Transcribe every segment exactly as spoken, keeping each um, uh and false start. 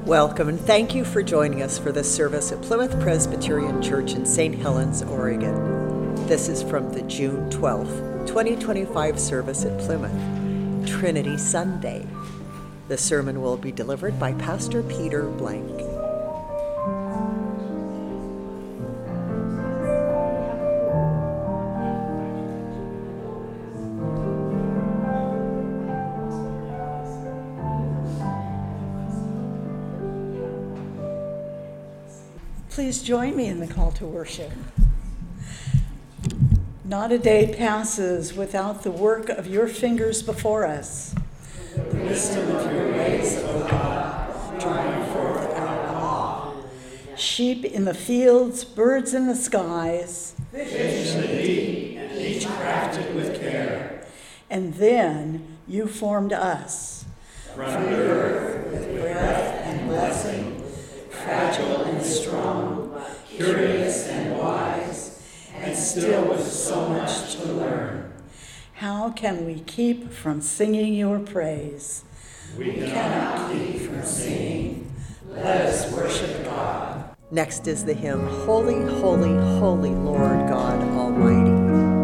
Welcome and thank you for joining us for this service at Plymouth Presbyterian Church in Saint Helens, Oregon. This is from the June twelfth, twenty twenty-five service at Plymouth, Trinity Sunday. The sermon will be delivered by Pastor Peter Blank. Please join me in the call to worship. Not a day passes without the work of your fingers before us. The wisdom of your ways, O God, drawing forth our awe. Sheep in the fields, birds in the skies, fish in the deep, and each crafted with care. And then you formed us from the earth with breath and blessing, fragile and strong, curious and wise, and still with so much to learn. How can we keep from singing your praise? We cannot keep from singing. Let us worship God. Next is the hymn, Holy, Holy, Holy Lord God Almighty.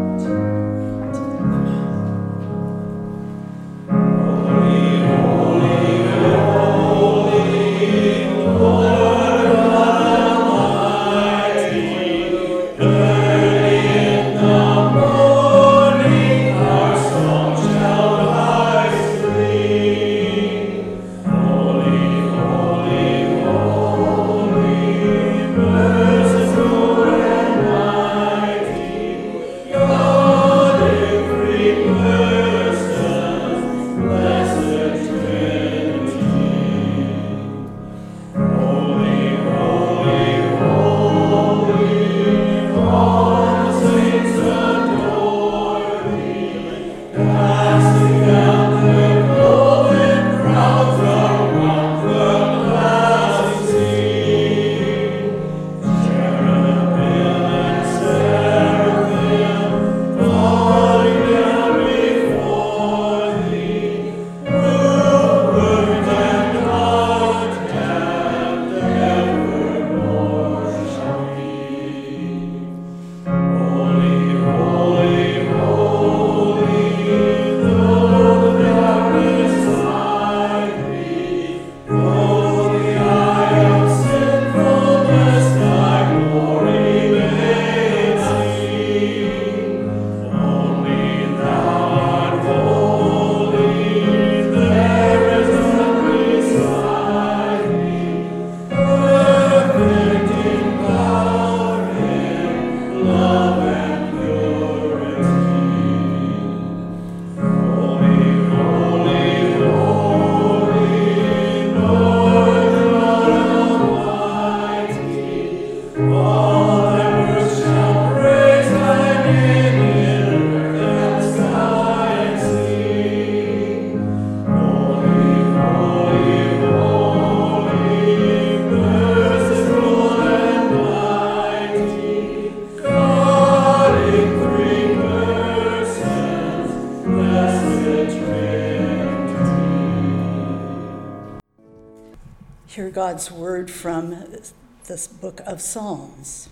Hear God's word from this book of Psalms.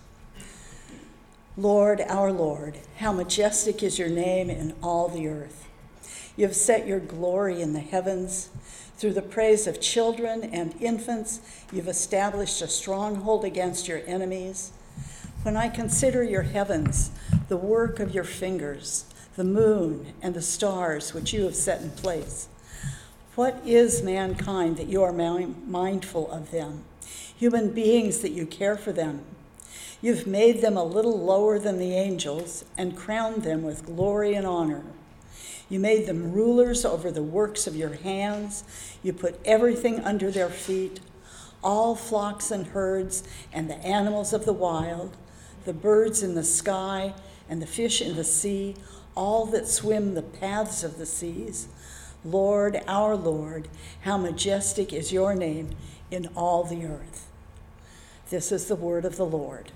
Lord, our Lord, how majestic is your name in all the earth. You have set your glory in the heavens. Through the praise of children and infants, you've established a stronghold against your enemies. When I consider your heavens, the work of your fingers, the moon and the stars which you have set in place, what is mankind that you are mindful of them? Human beings that you care for them. You've made them a little lower than the angels and crowned them with glory and honor. You made them rulers over the works of your hands. You put everything under their feet, all flocks and herds and the animals of the wild, the birds in the sky and the fish in the sea, all that swim the paths of the seas. Lord, our Lord, how majestic is your name in all the earth. This is the word of the Lord.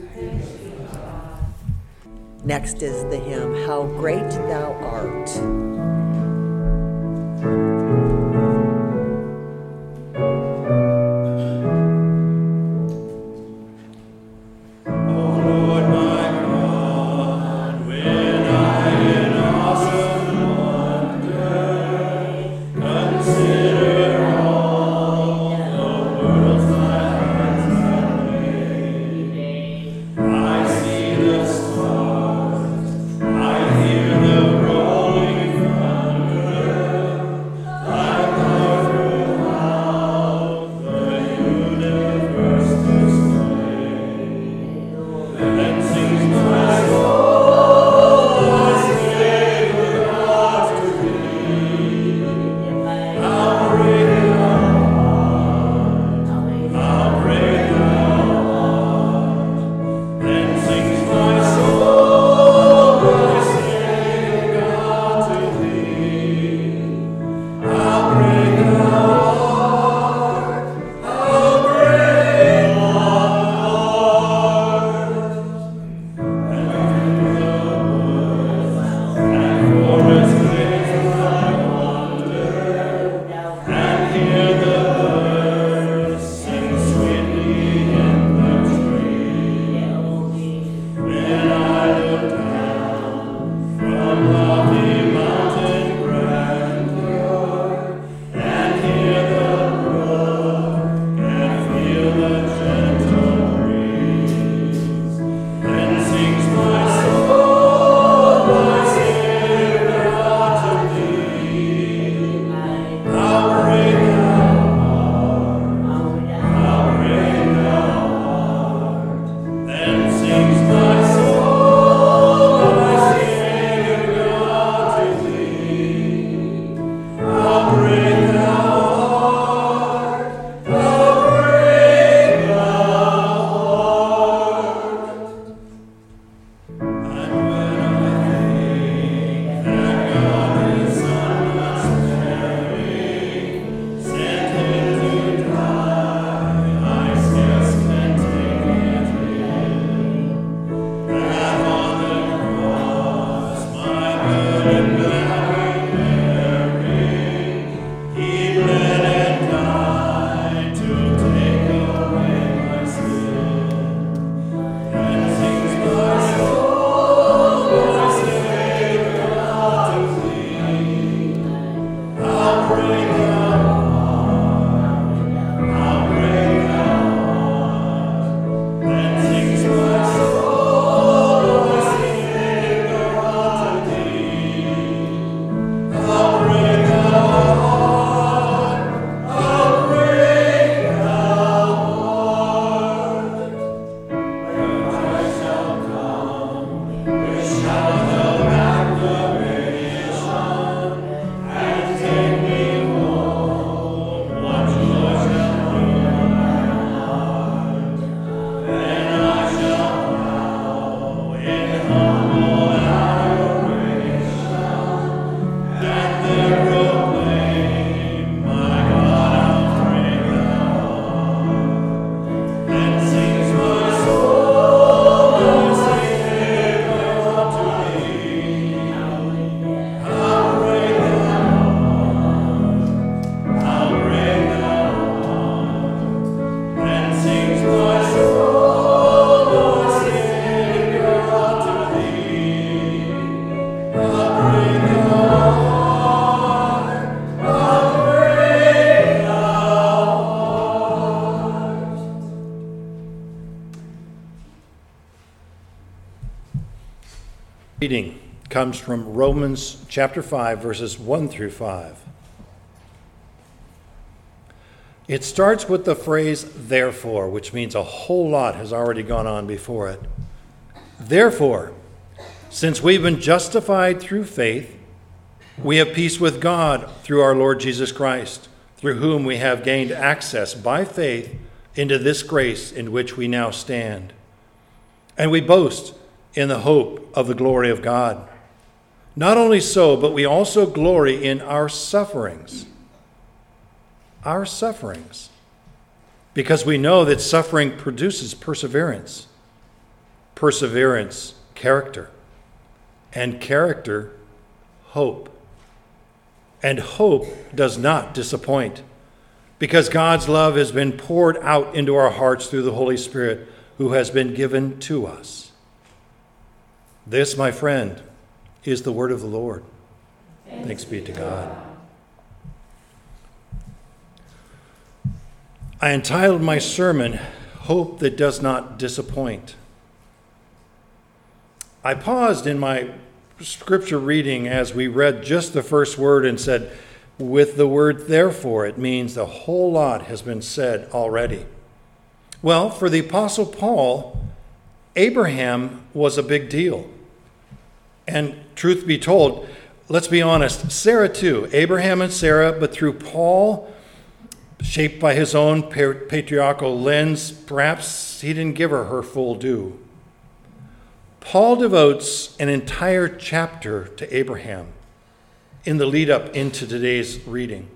Next is the hymn, How Great Thou Art. reading comes from Romans chapter five, verses one through five. It starts with the phrase, therefore, which means a whole lot has already gone on before it. Therefore, since we've been justified through faith, we have peace with God through our Lord Jesus Christ, through whom we have gained access by faith into this grace in which we now stand. And we boast in the hope of the glory of God. Not only so, but we also glory in our sufferings. Our sufferings. Because we know that suffering produces perseverance. Perseverance, character. And character, hope. And hope does not disappoint, because God's love has been poured out into our hearts through the Holy Spirit who has been given to us. This, my friend, is the word of the Lord. Thanks, Thanks be to God. I entitled my sermon, Hope That Does Not Disappoint. I paused in my scripture reading as we read just the first word and said, with the word therefore, it means a whole lot has been said already. Well, for the Apostle Paul, Abraham was a big deal. And truth be told, let's be honest, Sarah too, Abraham and Sarah, but through Paul, shaped by his own patriarchal lens, perhaps he didn't give her her full due. Paul devotes an entire chapter to Abraham in the lead up into today's reading.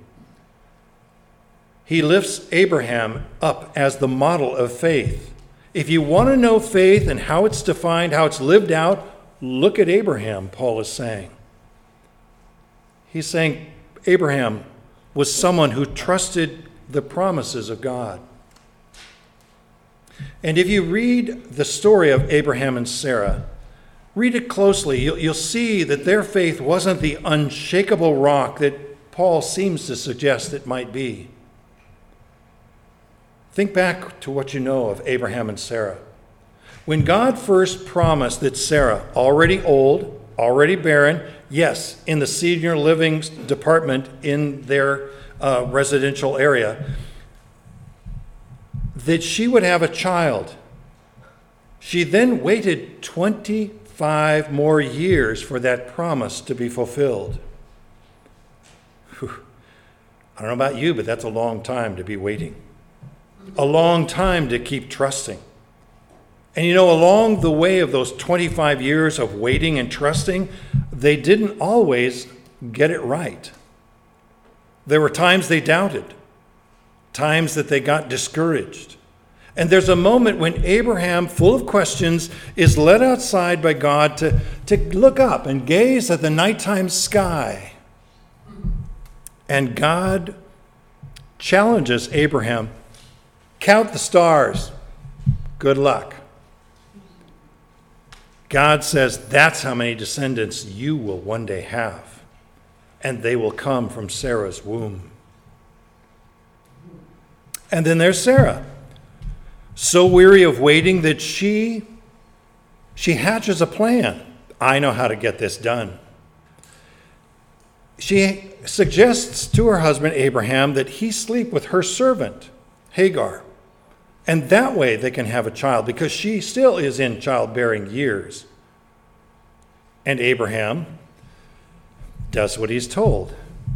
He lifts Abraham up as the model of faith. If you want to know faith and how it's defined, how it's lived out, look at Abraham, Paul is saying. He's saying Abraham was someone who trusted the promises of God. And if you read the story of Abraham and Sarah, read it closely. You'll, you'll see that their faith wasn't the unshakable rock that Paul seems to suggest it might be. Think back to what you know of Abraham and Sarah. When God first promised that Sarah, already old, already barren, yes, in the senior living department in their uh, residential area, that she would have a child. She then waited twenty-five more years for that promise to be fulfilled. Whew. I don't know about you, but that's a long time to be waiting. A long time to keep trusting. And you know, along the way of those twenty-five years of waiting and trusting, they didn't always get it right. There were times they doubted, times that they got discouraged. And there's a moment when Abraham, full of questions, is led outside by God to, to look up and gaze at the nighttime sky. And God challenges Abraham, count the stars. Good luck. God says that's how many descendants you will one day have, and they will come from Sarah's womb. And then there's Sarah, so weary of waiting that she, she hatches a plan. I know how to get this done. She suggests to her husband Abraham that he sleep with her servant, Hagar. And that way they can have a child, because she still is in childbearing years. And Abraham does what he's told.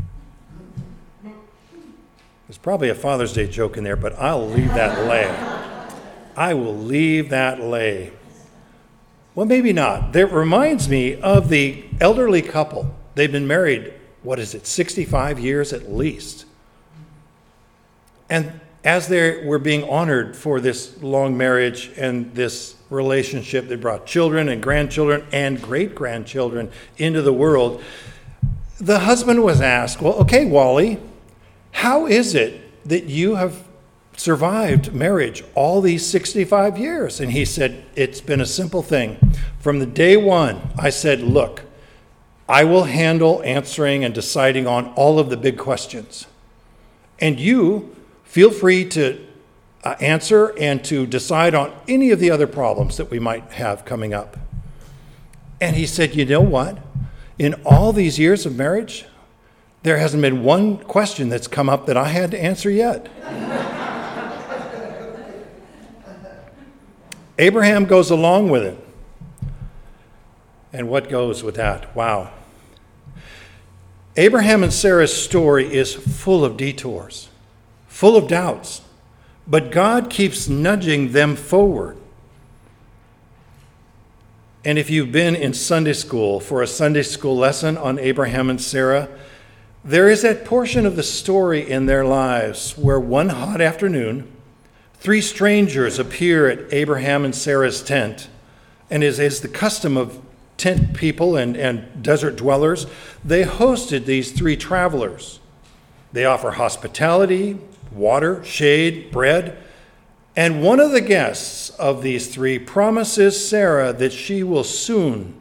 There's probably a Father's Day joke in there, but I'll leave that lay. I will leave that lay. Well, maybe not. That reminds me of the elderly couple. They've been married, what is it, sixty-five years at least. And as they were being honored for this long marriage and this relationship that brought children and grandchildren and great-grandchildren into the world, the husband was asked, well, okay, Wally, how is it that you have survived marriage all these sixty-five years? And he said, it's been a simple thing. From the day one, I said, look, I will handle answering and deciding on all of the big questions. And you feel free to uh, answer and to decide on any of the other problems that we might have coming up. And he said, you know what? In all these years of marriage, there hasn't been one question that's come up that I had to answer yet. Abraham goes along with it. And what goes with that? Wow. Abraham and Sarah's story is full of detours, full of doubts, but God keeps nudging them forward. And if you've been in Sunday school for a Sunday school lesson on Abraham and Sarah, there is that portion of the story in their lives where one hot afternoon, three strangers appear at Abraham and Sarah's tent. And as is the custom of tent people and, and desert dwellers, they hosted these three travelers. They offer hospitality, water, shade, bread. And one of the guests of these three promises Sarah that she will soon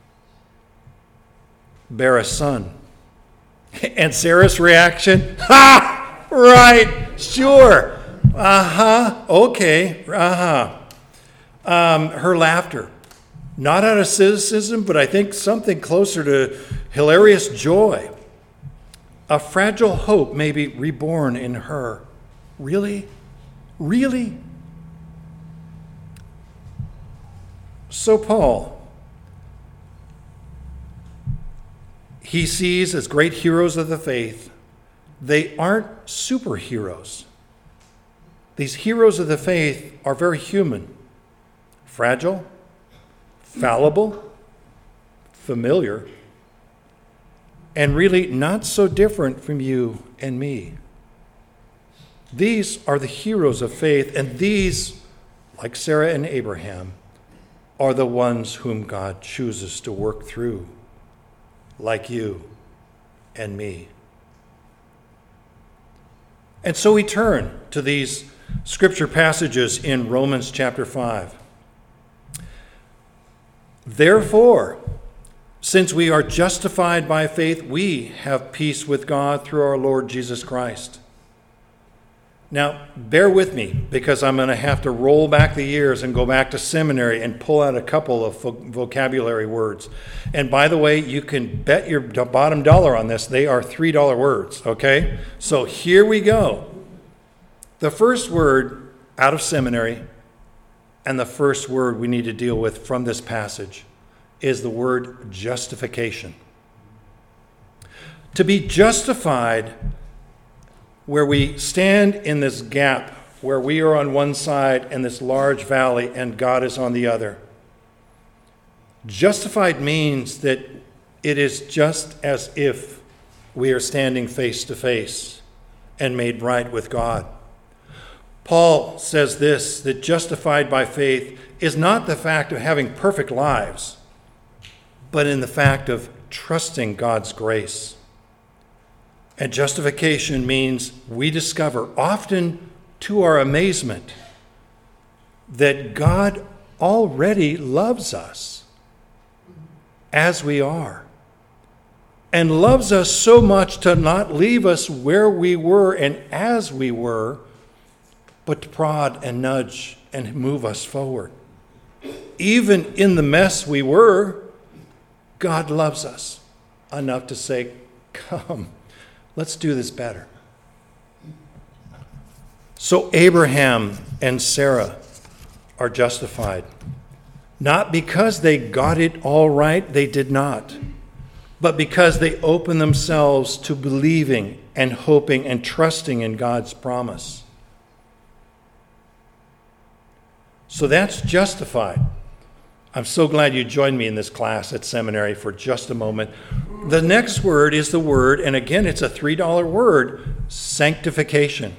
bear a son. And Sarah's reaction, ha! Right, sure. Uh-huh, okay, uh-huh. Um, her laughter, not out of cynicism, but I think something closer to hilarious joy. A fragile hope may be reborn in her. Really? Really? So Paul, he sees as great heroes of the faith, they aren't superheroes. These heroes of the faith are very human, fragile, fallible, familiar, and really not so different from you and me. These are the heroes of faith, and these, like Sarah and Abraham, are the ones whom God chooses to work through, like you and me. And so we turn to these scripture passages in Romans chapter five. Therefore, since we are justified by faith, we have peace with God through our Lord Jesus Christ. Now, bear with me, because I'm going to have to roll back the years and go back to seminary and pull out a couple of vocabulary words. And by the way, you can bet your bottom dollar on this. They are three dollar words, okay? So here we go. The first word out of seminary, and the first word we need to deal with from this passage, is the word justification. To be justified, where we stand in this gap, where we are on one side and this large valley and God is on the other. Justified means that it is just as if we are standing face to face and made right with God. Paul says this, that justified by faith is not the fact of having perfect lives, but in the fact of trusting God's grace. And justification means we discover, often to our amazement, that God already loves us as we are, and loves us so much to not leave us where we were and as we were, but to prod and nudge and move us forward. Even in the mess we were, God loves us enough to say, come, let's do this better. So Abraham and Sarah are justified. Not because they got it all right, they did not, but because they opened themselves to believing and hoping and trusting in God's promise. So that's justified. I'm so glad you joined me in this class at seminary for just a moment. The next word is the word, and again, it's a three dollar word, sanctification.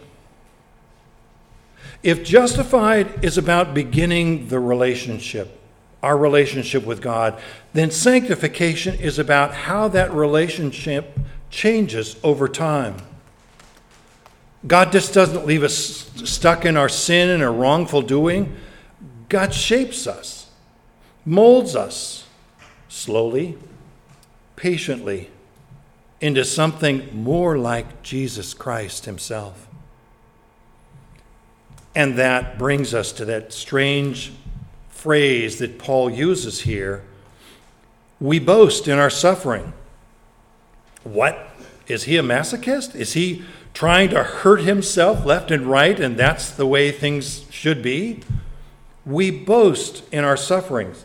If justified is about beginning the relationship, our relationship with God, then sanctification is about how that relationship changes over time. God just doesn't leave us stuck in our sin and our wrongful doing. God shapes us, molds us slowly, patiently, into something more like Jesus Christ himself. And that brings us to that strange phrase that Paul uses here We boast in our suffering. What? Is he a masochist? Is he trying to hurt himself left and right, and that's the way things should be? We boast in our sufferings.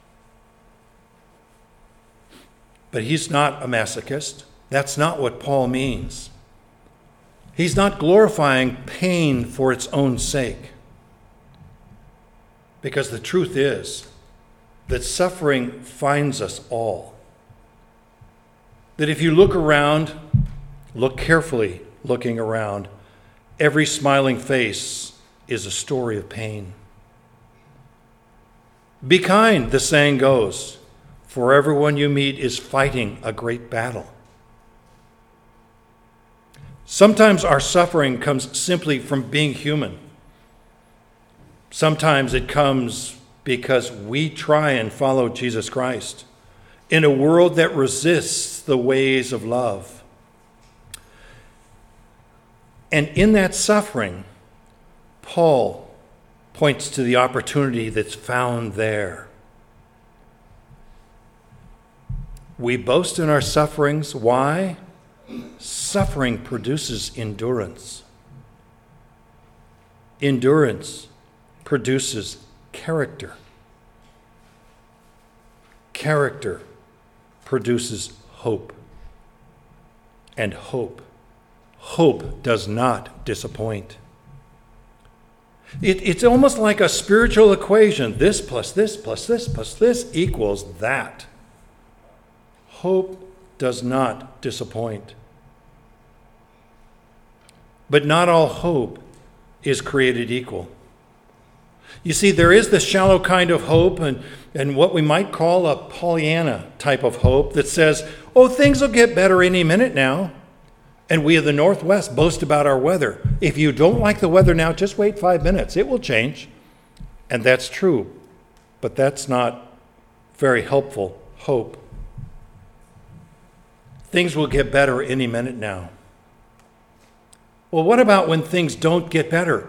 But he's not a masochist. That's not what Paul means. He's not glorifying pain for its own sake. Because the truth is that suffering finds us all. That if you look around, look carefully looking around, every smiling face is a story of pain. Be kind, the saying goes, for everyone you meet is fighting a great battle. Sometimes our suffering comes simply from being human. Sometimes it comes because we try and follow Jesus Christ in a world that resists the ways of love. And in that suffering, Paul points to the opportunity that's found there. We boast in our sufferings. Why? Suffering produces endurance. Endurance produces character. Character produces hope. And hope, hope does not disappoint. It, it's almost like a spiritual equation. This plus this plus this plus this equals that. Hope does not disappoint. But not all hope is created equal. You see, there is the shallow kind of hope and, and what we might call a Pollyanna type of hope that says, oh, things will get better any minute now. And we of the Northwest boast about our weather. If you don't like the weather now, just wait five minutes. It will change. And that's true. But that's not very helpful hope. Things will get better any minute now. Well, what about when things don't get better?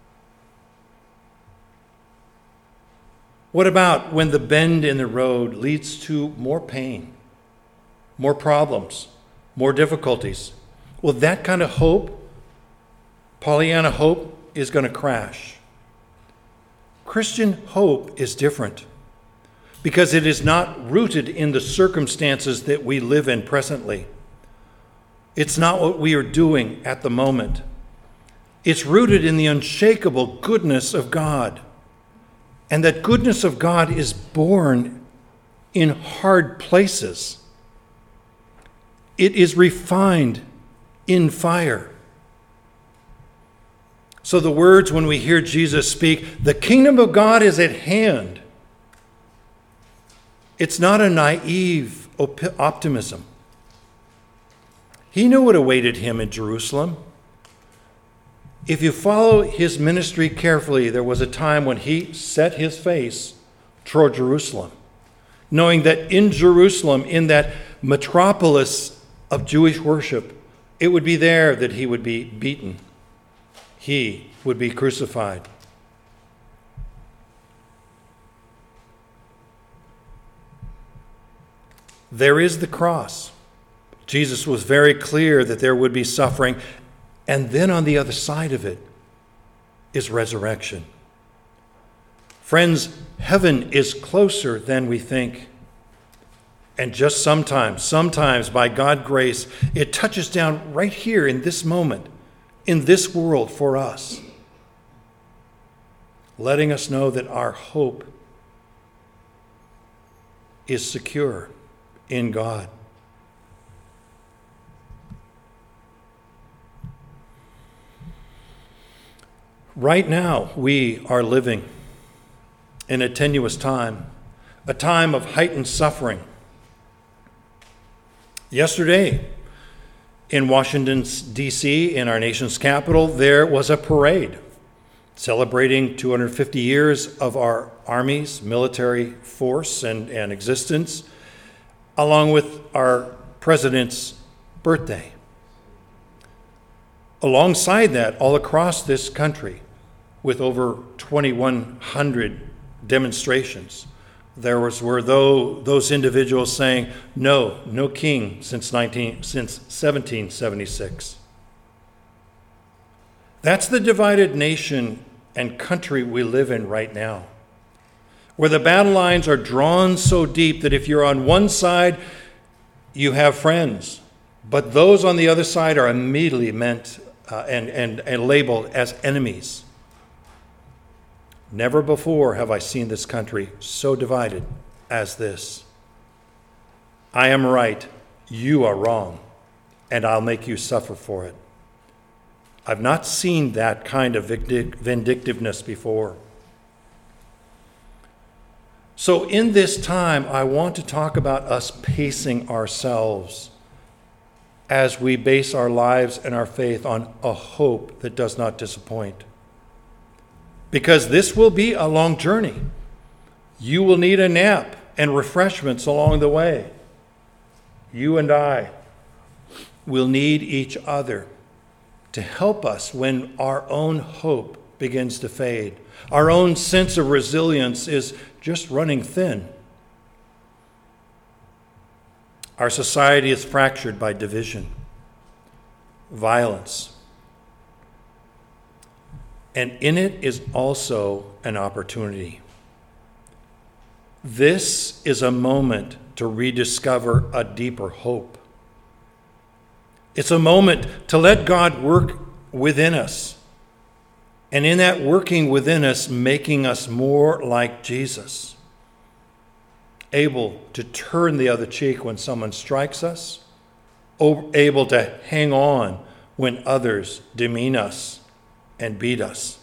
What about when the bend in the road leads to more pain, more problems, more difficulties? Well, that kind of hope, Pollyanna hope, is going to crash. Christian hope is different because it is not rooted in the circumstances that we live in presently. It's not what we are doing at the moment. It's rooted in the unshakable goodness of God. And that goodness of God is born in hard places. It is refined in fire. So the words when we hear Jesus speak, the kingdom of God is at hand. It's not a naive op- optimism. He knew what awaited him in Jerusalem. If you follow his ministry carefully, there was a time when he set his face toward Jerusalem, knowing that in Jerusalem, in that metropolis of Jewish worship, it would be there that he would be beaten. He would be crucified. There is the cross. Jesus was very clear that there would be suffering. And then on the other side of it is resurrection. Friends, heaven is closer than we think. And just sometimes, sometimes by God's grace, it touches down right here in this moment, in this world for us, letting us know that our hope is secure in God. Right now, we are living in a tenuous time, a time of heightened suffering. Yesterday, in Washington, D C, in our nation's capital, there was a parade celebrating two hundred fifty years of our Army's military force and, and existence, along with our president's birthday. Alongside that, all across this country, with over twenty-one hundred demonstrations, there was were though those individuals saying, no, no king since nineteen since seventeen seventy-six. That's the divided nation and country we live in right now, where the battle lines are drawn so deep that if you're on one side, you have friends, but those on the other side are immediately meant uh, and, and, and labeled as enemies. Never before have I seen this country so divided as this. I am right, you are wrong, and I'll make you suffer for it. I've not seen that kind of vindictiveness before. So in this time, I want to talk about us pacing ourselves as we base our lives and our faith on a hope that does not disappoint. Because this will be a long journey. You will need a nap and refreshments along the way. You and I will need each other to help us when our own hope begins to fade. Our own sense of resilience is just running thin. Our society is fractured by division, violence, and in it is also an opportunity. This is a moment to rediscover a deeper hope. It's a moment to let God work within us. And in that working within us, making us more like Jesus. Able to turn the other cheek when someone strikes us. Able to hang on when others demean us and beat us.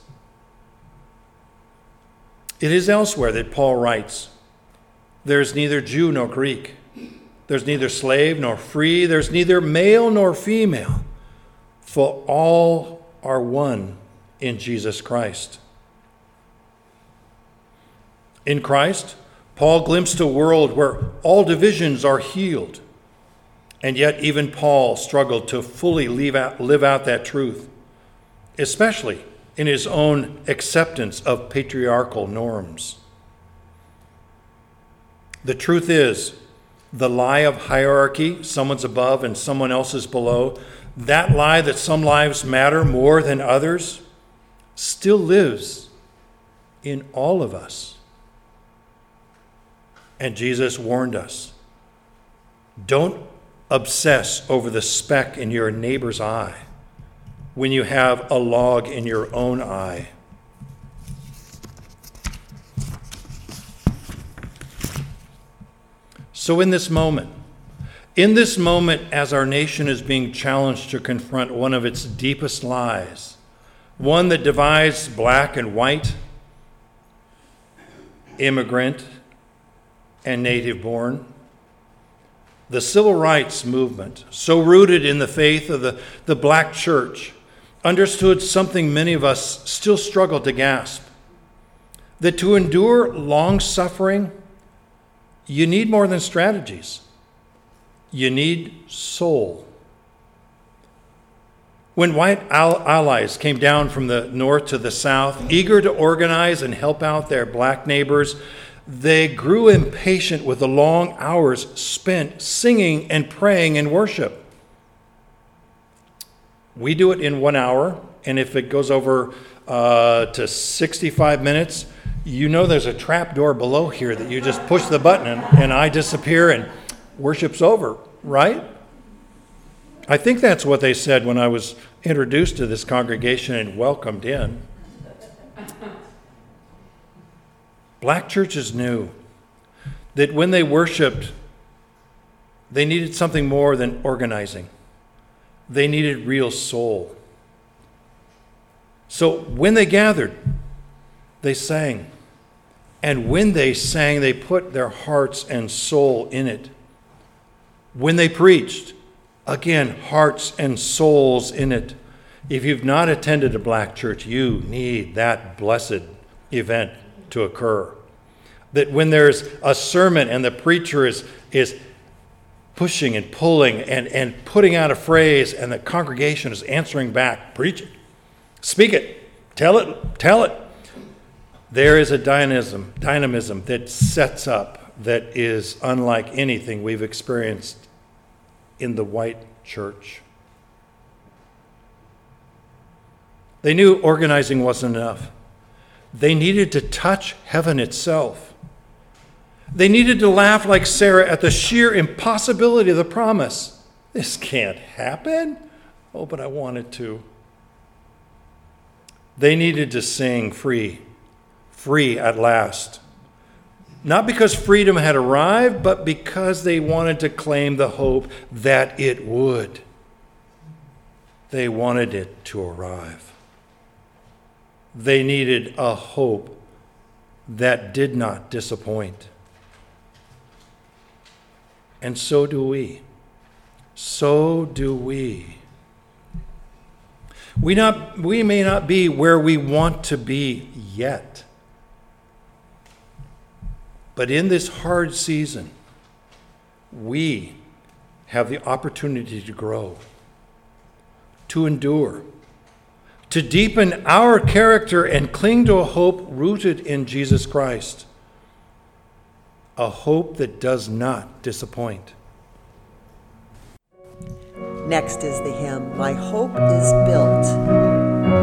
It is elsewhere that Paul writes, there's neither Jew nor Greek. There's neither slave nor free. There's neither male nor female. For all are one in Jesus Christ. In Christ, Paul glimpsed a world where all divisions are healed. And yet even Paul struggled to fully live out, live out that truth, especially in his own acceptance of patriarchal norms. The truth is, the lie of hierarchy, someone's above and someone else is below, that lie that some lives matter more than others, still lives in all of us. And Jesus warned us, don't obsess over the speck in your neighbor's eye when you have a log in your own eye. So in this moment, in this moment as our nation is being challenged to confront one of its deepest lies, one that divides black and white, immigrant and native born, the civil rights movement, so rooted in the faith of the, the black church, understood something many of us still struggle to grasp, that to endure long suffering, you need more than strategies. You need soul. When white allies came down from the north to the south, eager to organize and help out their black neighbors, they grew impatient with the long hours spent singing and praying in worship. We do it in one hour, and if it goes over uh, to sixty-five minutes, you know there's a trap door below here that you just push the button and, and I disappear and worship's over, right? I think that's what they said when I was introduced to this congregation and welcomed in. Black churches knew that when they worshiped, they needed something more than organizing. They needed real soul. So when they gathered, they sang. And when they sang, they put their hearts and soul in it. When they preached, again, hearts and souls in it. If you've not attended a black church, you need that blessed event to occur. That when there's a sermon and the preacher is, is pushing and pulling and, and putting out a phrase and the congregation is answering back, preach it, speak it, tell it, tell it. There is a dynamism, dynamism that sets up that is unlike anything we've experienced in the white church. They knew organizing wasn't enough. They needed to touch heaven itself. They needed to laugh like Sarah at the sheer impossibility of the promise. This can't happen. Oh, but I wanted to. They needed to sing free, free at last. Not because freedom had arrived, but because they wanted to claim the hope that it would. They wanted it to arrive. They needed a hope that did not disappoint. And so do we. So do we. We not we may not be where we want to be yet. But in this hard season, we have the opportunity to grow, to endure, to deepen our character and cling to a hope rooted in Jesus Christ, a hope that does not disappoint. Next is the hymn, My Hope is Built.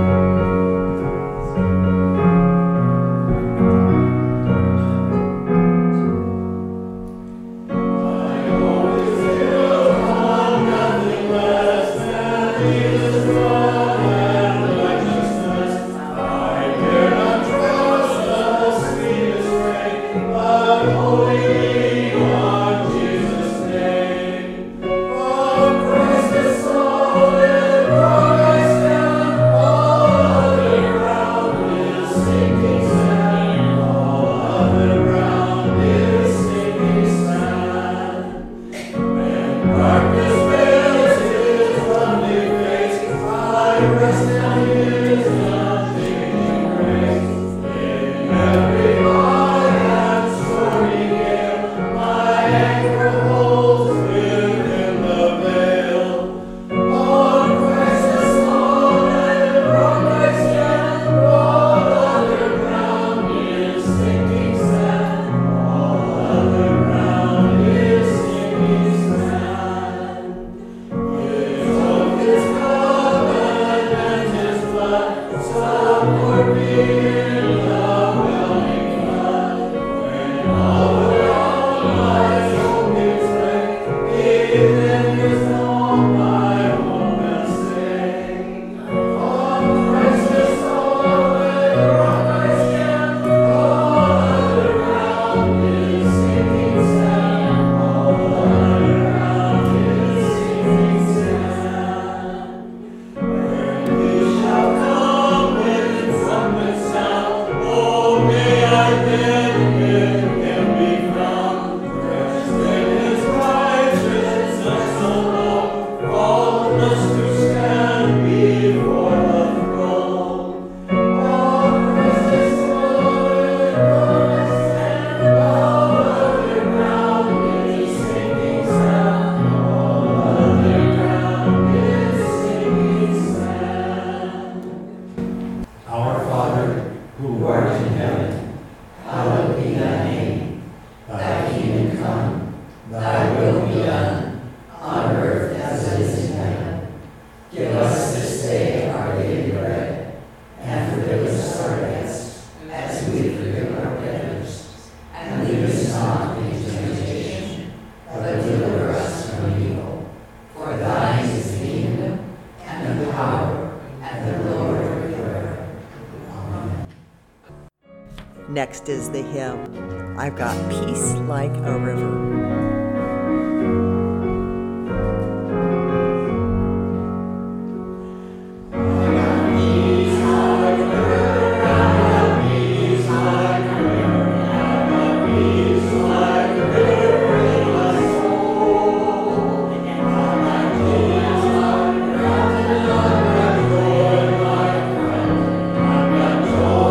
Next is the hymn, I've Got Peace Like a River.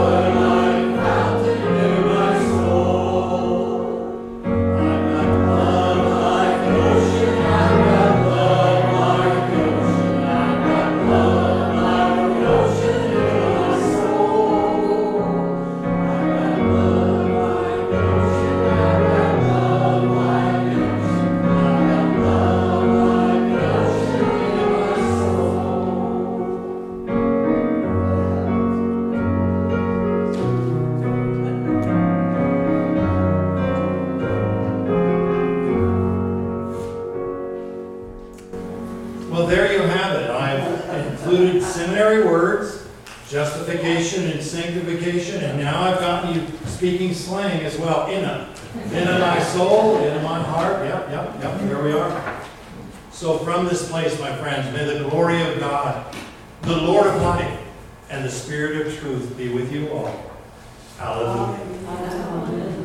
Oh words, justification and sanctification, and now I've gotten you speaking slang as well. Inna. Inna my soul, inna my heart. Yep, yep, yep, here we are. So from this place, my friends, may the glory of God, the Lord of life, and the Spirit of truth be with you all. Hallelujah. Amen.